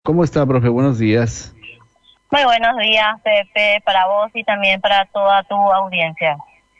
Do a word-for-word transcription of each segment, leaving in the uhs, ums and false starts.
¿Cómo está, profe? Buenos días. Muy buenos días, Pepe, para vos y también para toda tu audiencia.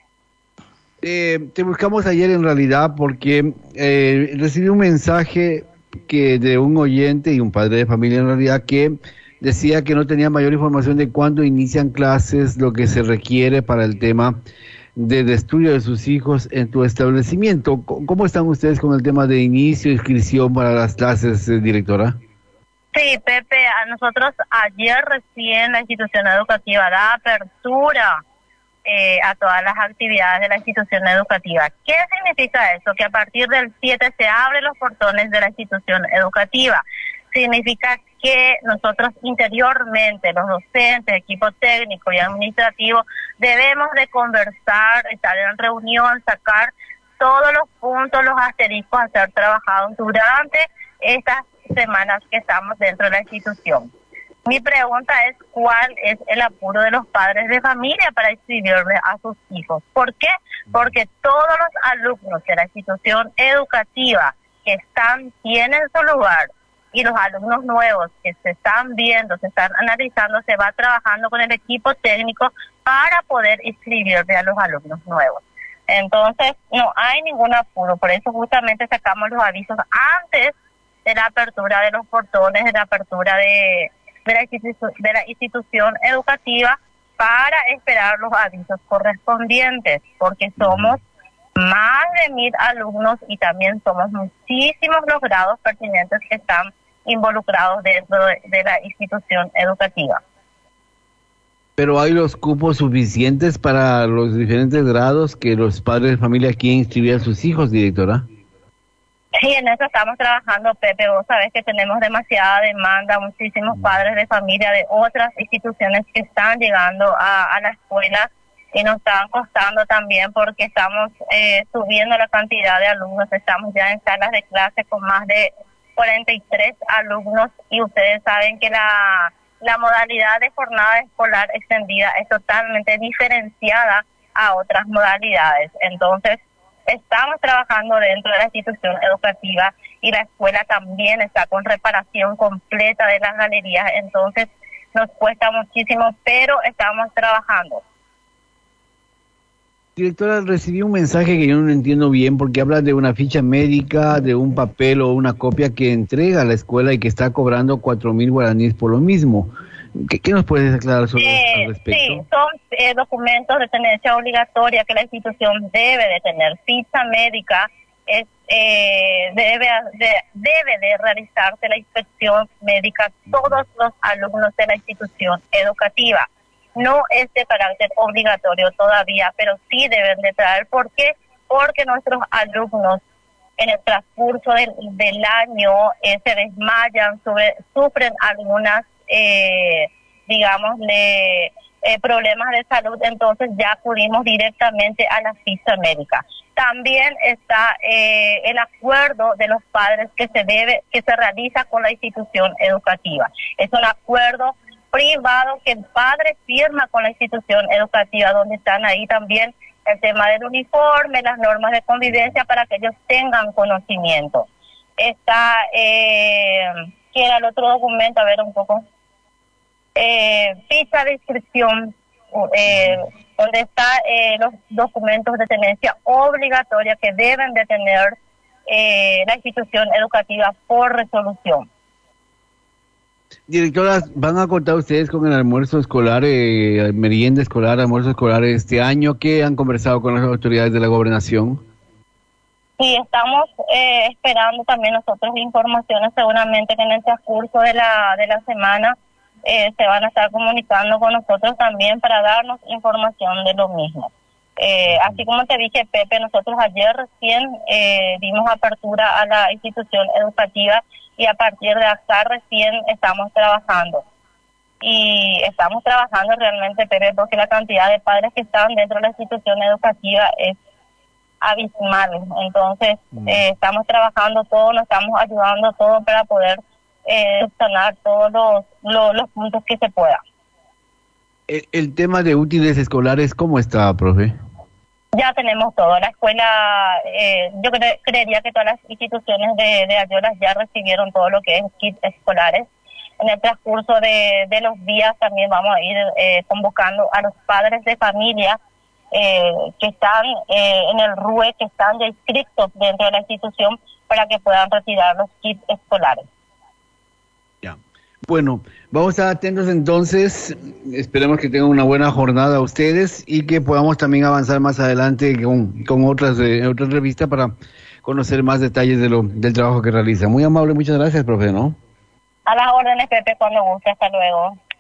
Eh, te buscamos ayer en realidad porque eh, recibí un mensaje que de un oyente y un padre de familia en realidad que decía que no tenía mayor información de cuándo inician clases, lo que se requiere para el tema del estudio de sus hijos en tu establecimiento. C- ¿Cómo están ustedes con el tema de inicio, inscripción para las clases, eh, directora? Sí, Pepe, a nosotros ayer recién la institución educativa da apertura eh, a todas las actividades de la institución educativa. ¿Qué significa eso? Que a partir del siete se abren los portones de la institución educativa. Significa que nosotros interiormente, los docentes, equipo técnico y administrativo, debemos de conversar, estar en reunión, sacar todos los puntos, los asteriscos a ser trabajados durante estas semanas que estamos dentro de la institución. Mi pregunta es, ¿cuál es el apuro de los padres de familia para inscribirle a sus hijos? ¿Por qué? Porque todos los alumnos de la institución educativa que están, tienen su lugar, y los alumnos nuevos que se están viendo, se están analizando, se va trabajando con el equipo técnico para poder inscribirle a los alumnos nuevos. Entonces, no hay ningún apuro, por eso justamente sacamos los avisos antes de la apertura de los portones, de la apertura de, de, la, institu de la institución educativa, para esperar los avisos correspondientes, porque somos más de mil alumnos y también somos muchísimos los grados pertinentes que están involucrados dentro de, de la institución educativa. Pero hay los cupos suficientes para los diferentes grados que los padres de familia quieren inscribir a sus hijos, directora. Sí, en eso estamos trabajando, Pepe. Vos sabés que tenemos demasiada demanda, muchísimos padres de familia de otras instituciones que están llegando a, a la escuela y nos están costando también porque estamos eh, subiendo la cantidad de alumnos. Estamos ya en salas de clase con más de cuarenta y tres alumnos y ustedes saben que la, la modalidad de jornada escolar extendida es totalmente diferenciada a otras modalidades. Entonces, estamos trabajando dentro de la institución educativa y la escuela también está con reparación completa de las galerías, entonces nos cuesta muchísimo, pero estamos trabajando. Directora, recibí un mensaje que yo no entiendo bien porque habla de una ficha médica, de un papel o una copia que entrega a la escuela y que está cobrando cuatro mil guaraníes por lo mismo. ¿Qué, qué nos puedes aclarar sobre Eh, al respecto? sí, son eh, documentos de tenencia obligatoria que la institución debe de tener. Ficha médica es eh, debe de, debe de realizarse la inspección médica a todos los alumnos de la institución educativa. No es de carácter obligatorio todavía, pero sí deben de traer. ¿Por qué? Porque nuestros alumnos en el transcurso del, del año eh, se desmayan, sobre, sufren algunas eh, digamos, de eh, problemas de salud, entonces ya acudimos directamente a la ficha médica. También está eh, el acuerdo de los padres que se debe, que se realiza con la institución educativa. Es un acuerdo privado que el padre firma con la institución educativa, donde están ahí también el tema del uniforme, las normas de convivencia, para que ellos tengan conocimiento. Está, eh, ¿qué era el otro documento? A ver un poco. Eh, ficha de inscripción, eh, donde está eh, los documentos de tenencia obligatoria que deben de tener eh, la institución educativa por resolución. Directora, ¿van a contar ustedes con el almuerzo escolar, eh, merienda escolar, almuerzo escolar este año? ¿Qué han conversado con las autoridades de la gobernación? Sí, estamos eh, esperando también nosotros informaciones, seguramente que en el transcurso de la, de la semana Eh, se van a estar comunicando con nosotros también para darnos información de lo mismo. Eh, así como te dije, Pepe, nosotros ayer recién eh, dimos apertura a la institución educativa y a partir de acá recién estamos trabajando. Y estamos trabajando realmente, Pepe, porque la cantidad de padres que están dentro de la institución educativa es abismal. Entonces, mm. eh, estamos trabajando todo, nos estamos ayudando todo para poder Eh, sanar todos los, los, los puntos que se pueda. El, el tema de útiles escolares, ¿cómo está, profe? Ya tenemos todo. La escuela, eh, yo cre creería que todas las instituciones de, de Ayolas ya recibieron todo lo que es kits escolares. en el transcurso de, de los días también vamos a ir eh, convocando a los padres de familia eh, que están eh, en el R U E, que están ya inscritos dentro de la institución, para que puedan retirar los kits escolares. Ya. Bueno, vamos a estar atentos entonces, esperemos que tengan una buena jornada ustedes y que podamos también avanzar más adelante con, con otras, eh, otras revistas para conocer más detalles de lo, del trabajo que realizan. Muy amable, muchas gracias, profe, ¿no? A las órdenes, Pepe, cuando guste. Hasta luego.